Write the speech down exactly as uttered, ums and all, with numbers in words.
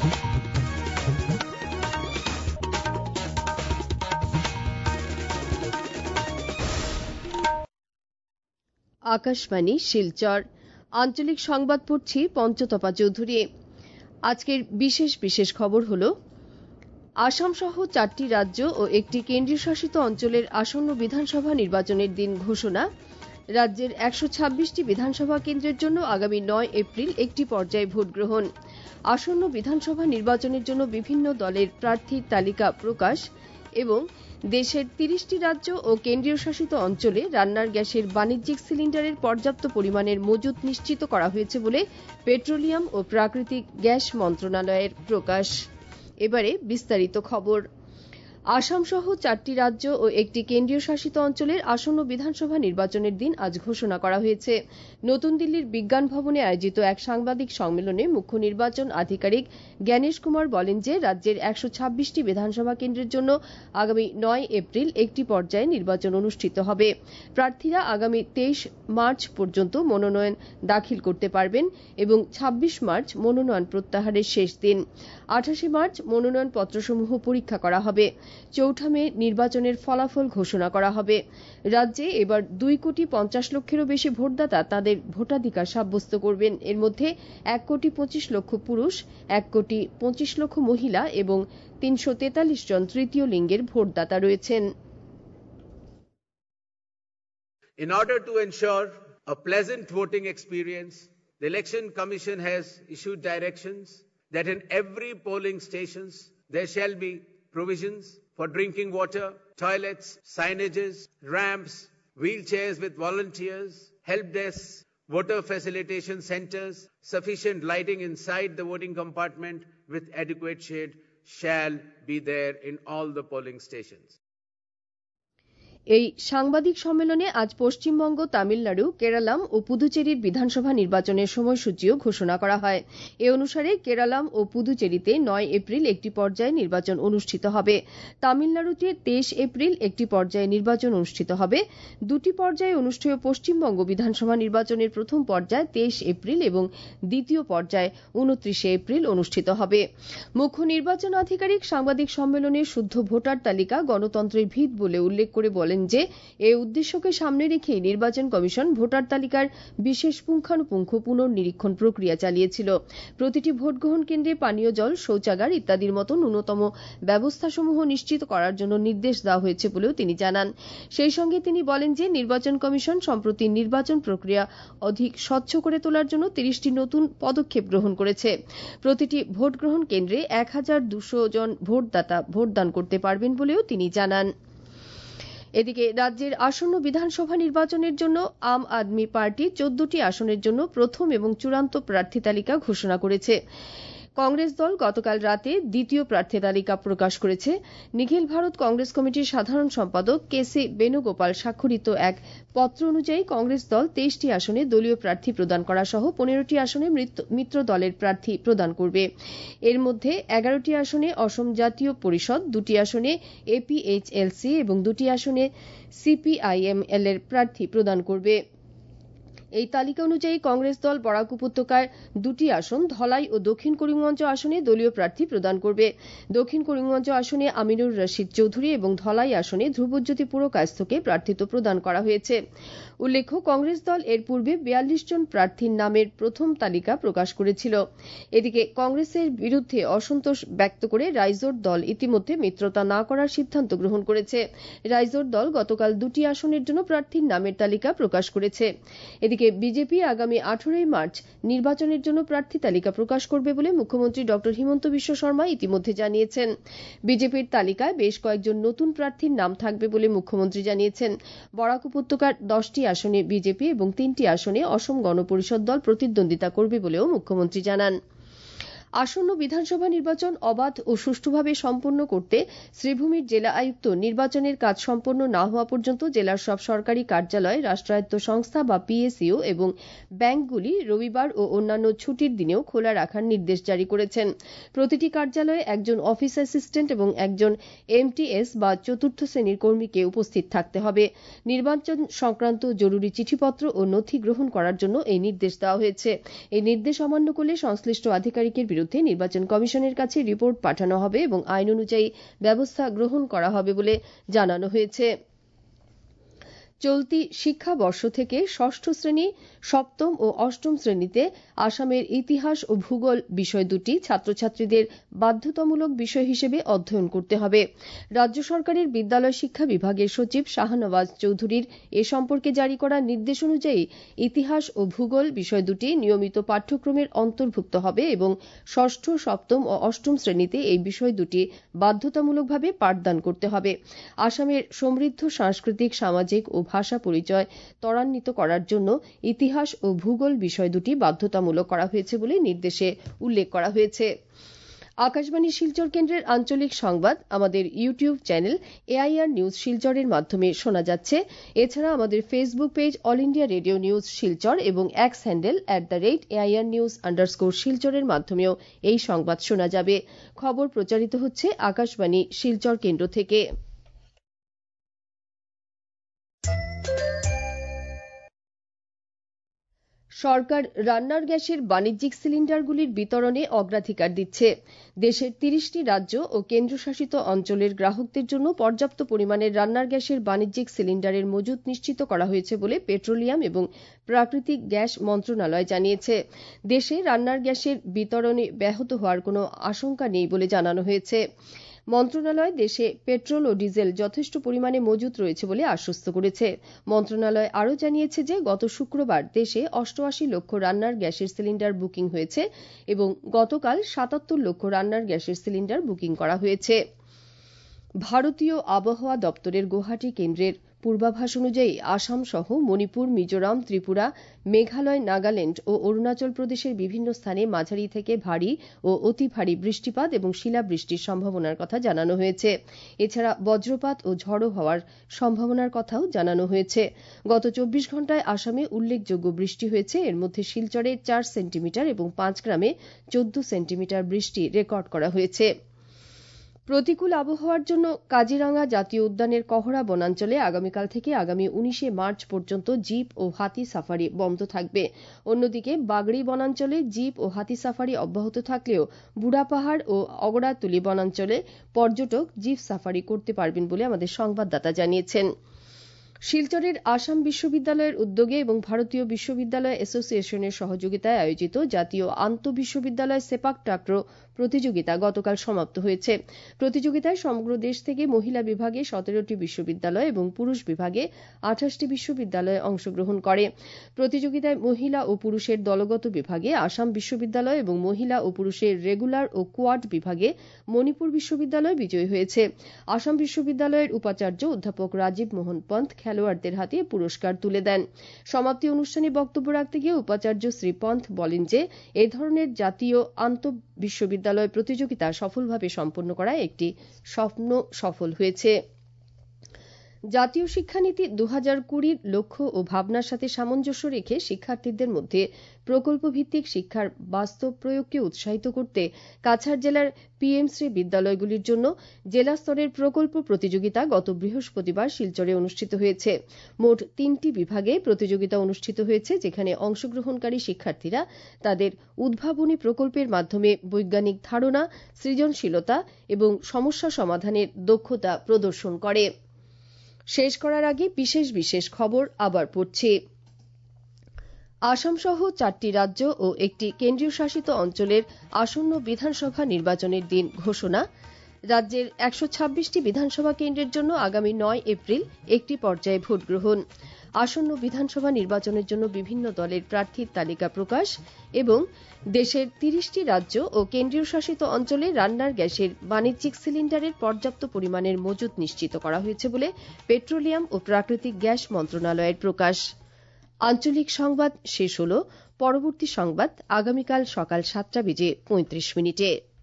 আকাশবাণী শিলচর আঞ্চলিক সংবাদ পড়ছি পঞ্চতপা চৌধুরী। আজকের বিশেষ বিশেষ খবর হলো আসাম সহ চারটি রাজ্য ও একটি কেন্দ্রীয় শাসিত অঞ্চলের আসন্ন বিধানসভা নির্বাচনের দিন ঘোষণা। রাজ্যের একশো ছাব্বিশটি বিধানসভা কেন্দ্রের জন্য আগামী নয় এপ্রিল একটি পর্যায়ে ভোট গ্রহণ। আসন্ন বিধানসভা নির্বাচনের জন্য বিভিন্ন দলের প্রার্থীর তালিকা প্রকাশ এবং দেশের তিরিশটি রাজ্য ও কেন্দ্রীয় শাসিত অঞ্চলে রান্নার গ্যাসের বাণিজ্যিক সিলিন্ডারের পর্যাপ্ত পরিমাণের মজুত নিশ্চিত করা হয়েছে বলে পেট্রোলিয়াম ও প্রাকৃতিক গ্যাস মন্ত্রণালয়ের প্রকাশ। এবারে বিস্তারিত খবর। আসাম সহ চারটি রাজ্য ও একটি কেন্দ্রীয় শাসিত অঞ্চলের আসন্ন বিধানসভা নির্বাচনের দিন আজ ঘোষণা করা হয়েছে। নতুন দিল্লির বিজ্ঞান ভবনে আয়োজিত এক সাংবাদিক সম্মেলনে মুখ্য নির্বাচন আধিকারিক জ্ঞানেশ কুমার বলেন যে রাজ্যের একশো ছাব্বিশটি বিধানসভা কেন্দ্রের জন্য আগামী নয় এপ্রিল একটি পর্যায়ে নির্বাচন অনুষ্ঠিত হবে। প্রার্থীরা আগামী তেইশ মার্চ পর্যন্ত মনোনয়ন দাখিল করতে পারবেন এবং ছাব্বিশ মার্চ মনোনয়ন প্রত্যাহারের শেষ দিন। আঠাশে মার্চ মনোনয়ন পত্রসমূহ পরীক্ষা করা হবে। চৌঠা মে নির্বাচনের ফলাফল ঘোষণা করা হবে। রাজ্যে এবার দুই কোটি পঞ্চাশ লক্ষেরও বেশি ভোটদাতা তাদের ভোটাধিকার সাব্যস্ত করবেন। এর মধ্যে এক কোটি পঁচিশ লক্ষ পুরুষ, এক কোটি পঁচিশ লক্ষ মহিলা এবং তিনশো তেতাল্লিশ জন তৃতীয় লিঙ্গের ভোটদাতা রয়েছেন। In order to ensure a pleasant voting experience, the Election Commission has issued directions that in every polling stations there shall be provisions for drinking water, toilets, signages, ramps, wheelchairs with volunteers, help desks, voter facilitation centres, sufficient lighting inside the voting compartment with adequate shade shall be there in all the polling stations. এই সাংবাদিক সম্মেলনে আজ পশ্চিমবঙ্গ, তামিলনাড়ু, কেরালাম ও পুদুচেরির বিধানসভা নির্বাচনের সময়সূচিও ঘোষণা করা হয়। এ অনুসারে কেরালাম ও পুদুচেরিতে নয় এপ্রিল একটি পর্যায়ে নির্বাচন অনুষ্ঠিত হবে। তামিলনাড়ুতে তেইশ এপ্রিল একটি পর্যায়ে নির্বাচন অনুষ্ঠিত হবে। দুটি পর্যায়ে অনুষ্ঠেয় পশ্চিমবঙ্গ বিধানসভা নির্বাচনের প্রথম পর্যায় তেইশ এপ্রিল এবং দ্বিতীয় পর্যায় উনত্রিশে এপ্রিল অনুষ্ঠিত হবে। মুখ্য নির্বাচন আধিকারিক সাংবাদিক সম্মেলনে শুদ্ধ ভোটার তালিকা গণতন্ত্রের ভিত বলে উল্লেখ করে বলেন যে এই উদ্দেশ্যকে সামনে রেখেই নির্বাচন কমিশন ভোটার তালিকার বিশেষ পুঙ্খানুপুঙ্খ পুনর্নিরীক্ষণ প্রক্রিয়া চালিয়েছিল। প্রতিটি ভোটগ্রহণ কেন্দ্রে পানীয় জল, শৌচাগার ইত্যাদির মতো ন্যূনতম ব্যবস্থাসমূহ নিশ্চিত করার জন্য নির্দেশ দেওয়া হয়েছে বলেও তিনি জানান। সেই সঙ্গে তিনি বলেন যে নির্বাচন কমিশন সম্প্রতি নির্বাচন প্রক্রিয়া অধিক স্বচ্ছ করে তোলার জন্য তিরিশটি নতুন পদক্ষেপ গ্রহণ করেছে। প্রতিটি ভোটগ্রহণ কেন্দ্রে এক হাজার দুশো জন ভোটদাতা ভোটদান করতে পারবেন বলেও তিনি জানান। এদিকে রাজ্যের আসন্ন বিধানসভা নির্বাচনের জন্য আম আদমি পার্টি চোদ্দটি আসনের জন্য প্রথম এবং চূড়ান্ত প্রার্থী তালিকা ঘোষণা করেছে। কংগ্রেস দল গতকাল রাতে দ্বিতীয় প্রার্থী তালিকা প্রকাশ করেছে। নিখিল ভারত কংগ্রেস কমিটির সাধারণ সম্পাদক কে সি বেণুগোপাল স্বাক্ষরিত এক পত্র অনুযায়ী কংগ্রেস দল তেইশটি আসনে দলীয় প্রার্থী প্রদান করা সহ পনেরোটি আসনে মিত্র দলের প্রার্থী প্রদান করবে। এর মধ্যে এগারোটি আসনে অসম জাতীয় পরিষদ, দুটি আসনে এপিএইচএলসি এবং দুটি আসনে সিপিআইএমএল এর প্রার্থী প্রদান করবে। এই তালিকা অনুযায়ী কংগ্রেস দল বরাক উপত্যকার দুটি আসন, ধলাই ও দক্ষিণ করিমগঞ্জ আসনে দলীয় প্রার্থী প্রদান করবে। দক্ষিণ করিমগঞ্জ আসনে আমিনুর রশিদ চৌধুরী এবং ধলাই আসনে ধ্রুবজ্যোতি পুরকায়স্থকে প্রার্থিত্ব প্রদান করা হয়েছে। উল্লেখ্য, কংগ্রেস দল এর পূর্বে বিয়াল্লিশ জন প্রার্থীর নামের প্রথম তালিকা প্রকাশ করেছিল। এদিকে কংগ্রেসের বিরুদ্ধে অসন্তোষ ব্যক্ত করে রাইজোর দল ইতিমধ্যে মিত্রতা না করার সিদ্ধান্ত গ্রহণ করেছে। রাইজোর দল গতকাল দুটি আসনের জন্য প্রার্থীর নামের তালিকা প্রকাশ করেছে। এদিকে বিজেপি আগামী আঠারোই মার্চ নির্বাচনের জন্য প্রার্থী তালিকা প্রকাশ করবে বলে মুখ্যমন্ত্রী ড হিমন্ত বিশ্ব শর্মা ইতিমধ্যে জানিয়েছেন। বিজেপির তালিকায় বেশ কয়েকজন নতুন প্রার্থীর নাম থাকবে বলে মুখ্যমন্ত্রী জানিয়েছেন। বরাক উপত্যকার দশটি আসনে বিজেপি এবং তিনটি আসনে অসম গণ পরিষদ দল প্রতিদ্বন্দ্বিতা করবে বলেও মুখ্যমন্ত্রী জানান। আসন্ন বিধানসভা নির্বাচন অবাধ ও সুষ্ঠুভাবে সম্পন্ন করতে শ্রীভূমির জেলা আয়ুক্ত নির্বাচনের কাজ সম্পন্ন না হওয়া পর্যন্ত জেলার সব সরকারি কার্যালয়, রাষ্ট্রায়ত্ত সংস্থা বা পিএসইউ এবং ব্যাংকগুলি রবিবার ও অন্যান্য ছুটির দিনেও খোলা রাখার নির্দেশ জারি করেছেন। প্রতিটি কার্যালয়ে একজন অফিস অ্যাসিস্ট্যান্ট এবং একজন এমটিএস বা চতুর্থ শ্রেণীর কর্মীকে উপস্থিত থাকতে হবে। নির্বাচন সংক্রান্ত জরুরি চিঠিপত্র ও নথি গ্রহণ করার জন্য এই নির্দেশ দেওয়া হয়েছে। এই নির্দেশ অমান্য করলে সংশ্লিষ্ট আধিকারিকের বিরুদ্ধে বিরুদ্ধে নির্বাচন কমিশনের কাছে রিপোর্ট পাঠানো হবে এবং আইন অনুযায়ী ব্যবস্থা গ্রহণ করা হবে বলে জানানো হয়েছে। চলতি শিক্ষাবর্ষ থেকে ষষ্ঠ শ্রেণী, সপ্তম ও অষ্টম শ্রেণীতে আসামের ইতিহাস ও ভূগোল বিষয় দুটি ছাত্রছাত্রীদের বাধ্যতামূলক বিষয় হিসেবে অধ্যয়ন করতে হবে। রাজ্য সরকারের বিদ্যালয় শিক্ষা বিভাগের সচিব শাহনওয়াজ চৌধুরীর এ সম্পর্কে জারি করা নির্দেশ অনুযায়ী ইতিহাস ও ভূগোল বিষয় দুটি নিয়মিত পাঠ্যক্রমের অন্তর্ভুক্ত হবে এবং ষষ্ঠ, সপ্তম ও অষ্টম শ্রেণীতে এই বিষয় দুটি বাধ্যতামূলকভাবে পাঠদান করতে হবে। আসামের সমৃদ্ধ সাংস্কৃতিক, সামাজিক ও ভাষা পরিচয় ত্বরান্বিত করার জন্য ইতিহাস ও ভূগোল বিষয় দুটি বাধ্যতামূলক করা হয়েছে বলে নির্দেশে উল্লেখ করা হয়েছে। আকাশবাণী শিলচর কেন্দ্রের আঞ্চলিক সংবাদ আমাদের ইউটিউব চ্যানেল এআইআর নিউজ শিলচরের মাধ্যমে শোনা যাচ্ছে। এছাড়া আমাদের Facebook page all India radio news Silchar এবং X handle at the rate AIR news underscore শিলচরের মাধ্যমেও এই সংবাদ শোনা যাবে। খবর প্রচারিত হচ্ছে আকাশবাণী শিলচর কেন্দ্র থেকে। সরকার রান্নার গ্যাসের বাণিজ্যিক সিলিন্ডারগুলির বিতরণে অগ্রাধিকার দিচ্ছে। দেশের তিরিশটি রাজ্য ও কেন্দ্রশাসিত অঞ্চলের গ্রাহকদের জন্য পর্যাপ্ত পরিমাণের রান্নার গ্যাসের বাণিজ্যিক সিলিন্ডারের মজুত নিশ্চিত করা হয়েছে বলে পেট্রোলিয়াম এবং প্রাকৃতিক গ্যাস মন্ত্রণালয় জানিয়েছে। দেশে রান্নার গ্যাসের বিতরণে ব্যাহত হওয়ার কোনো আশঙ্কা নেই বলে জানানো হয়েছে। মন্ত্রণালয় দেশে পেট্রোল ও ডিজেল যথেষ্ট পরিমাণে মজুত রয়েছে বলে আশ্বস্ত করেছে। মন্ত্রণালয় আরও জানিয়েছে যে গত শুক্রবার দেশে অষ্টআশি লক্ষ রান্নার গ্যাসের সিলিন্ডার বুকিং হয়েছে এবং গতকাল সাতাত্তর লক্ষ রান্নার গ্যাসের সিলিন্ডার বুকিং করা হয়েছে। ভারতীয় আবহাওয়া দপ্তরের গুয়াহাটি কেন্দ্রের পূর্বাভাস অনুযায়ী আসাম সহ মণিপুর, মিজোরাম, ত্রিপুরা, মেঘালয়, নাগাল্যান্ড ও অরুণাচল প্রদেশের বিভিন্ন স্থানে মাঝারি থেকে ভারী ও অতি ভারী বৃষ্টিপাত এবং শিলাবৃষ্টির সম্ভাবনার কথা জানানো হয়েছে। এছাড়া বজ্রপাত ও ঝড়ো হওয়ার সম্ভাবনার কথাও জানানো হয়েছে। গত চব্বিশ ঘণ্টায় আসামে উল্লেখযোগ্য বৃষ্টি হয়েছে। এর মধ্যে শিলচরে চার সেন্টিমিটার এবং পাঁচগ্রামে চোদ্দ সেন্টিমিটার বৃষ্টি রেকর্ড করা হয়েছে। প্রতিকূল আবহাওয়ার জন্য কাজিরাঙ্গা জাতীয় উদ্যানের কহরা বনাঞ্চলে আগামীকাল থেকে আগামী উনিশে মার্চ পর্যন্ত জিপ ও হাতি সাফারি বন্ধ থাকবে। অন্যদিকে বাগড়ি বনাঞ্চলে জিপ ও হাতি সাফারি অব্যাহত থাকলেও বুড়াপাহাড় ও অগড়াতুলি বনাঞ্চলে পর্যটক জিপ সাফারি করতে পারবেন বলে আমাদের সংবাদদাতা জানিয়েছেন। শিলচরের আসাম বিশ্ববিদ্যালয়ের উদ্যোগে এবং ভারতীয় বিশ্ববিদ্যালয় অ্যাসোসিয়েশনের সহযোগিতায় আয়োজিত জাতীয় আন্তঃবিশ্ববিদ্যালয় সেপাক টাক্রো প্রতিযোগিতা গতকাল সমাপ্ত হয়েছে। প্রতিযোগিতায় সমগ্র দেশ থেকে মহিলা বিভাগে সতেরোটি বিশ্ববিদ্যালয় এবং পুরুষ বিভাগে আঠাশটি বিশ্ববিদ্যালয় অংশগ্রহণ করে। প্রতিযোগিতায় মহিলা ও পুরুষের দলগত বিভাগে আসাম বিশ্ববিদ্যালয় এবং মহিলা ও পুরুষের রেগুলার ও কোয়াড বিভাগে মণিপুর বিশ্ববিদ্যালয় বিজয়ী হয়েছে। আসাম বিশ্ববিদ্যালয়ের উপাচার্য অধ্যাপক রাজীব মোহন পন্ত খেলোয়াড়দের হাতে পুরস্কার তুলে দেন। সমাপ্তি অনুষ্ঠানে বক্তব্য রাখতে গিয়ে উপাচার্য শ্রী পন্ত বলেন যে এ ধরনের জাতীয় আন্তঃবিশ্ববিদ্যালয় প্রতিযোগিতা সফলভাবে সম্পন্ন করায় একটি স্বপ্ন সফল হয়েছে। জাতীয় শিক্ষানীতি দু হাজার কুড়ির লক্ষ্য ও ভাবনার সাথে সামঞ্জস্য রেখে শিক্ষার্থীদের মধ্যে প্রকল্পভিত্তিক শিক্ষার বাস্তব প্রয়োগকে উৎসাহিত করতে কাছাড় জেলার পিএমশ্রী বিদ্যালয়গুলির জন্য জেলা স্তরের প্রকল্প প্রতিযোগিতা গত বৃহস্পতিবার শিলচরে অনুষ্ঠিত হয়েছে। মোট তিনটি বিভাগে প্রতিযোগিতা অনুষ্ঠিত হয়েছে, যেখানে অংশগ্রহণকারী শিক্ষার্থীরা তাদের উদ্ভাবনী প্রকল্পের মাধ্যমে বৈজ্ঞানিক ধারণা, সৃজনশীলতা এবং সমস্যা সমাধানের দক্ষতা প্রদর্শন করে। শেষ করার আগে বিশেষ বিশেষ খবর আবার পড়ছি। আসাম সহ চারটি রাজ্য ও একটি কেন্দ্রীয় শাসিত অঞ্চলের আসন্ন বিধানসভা নির্বাচনের দিন ঘোষণা। রাজ্যের একশো ছাব্বিশটি বিধানসভা কেন্দ্রের জন্য আগামী নয় এপ্রিল একটি পর্যায়ে ভোট গ্রহণ। আসন্ন বিধানসভা নির্বাচনের জন্য বিভিন্ন দলের প্রার্থীর তালিকা প্রকাশ এবং দেশের তিরিশটি রাজ্য ও কেন্দ্রীয় শাসিত অঞ্চলে রান্নার গ্যাসের বাণিজ্যিক সিলিন্ডারের পর্যাপ্ত পরিমাণের মজুত নিশ্চিত করা হয়েছে বলে পেট্রোলিয়াম ও প্রাকৃতিক গ্যাস মন্ত্রণালয়ের প্রকাশ। আঞ্চলিক সংবাদ শেষ হল। পরবর্তী সংবাদ আগামীকাল সকাল সাতটা বেজে পঁয়ত্রিশ মিনিটে।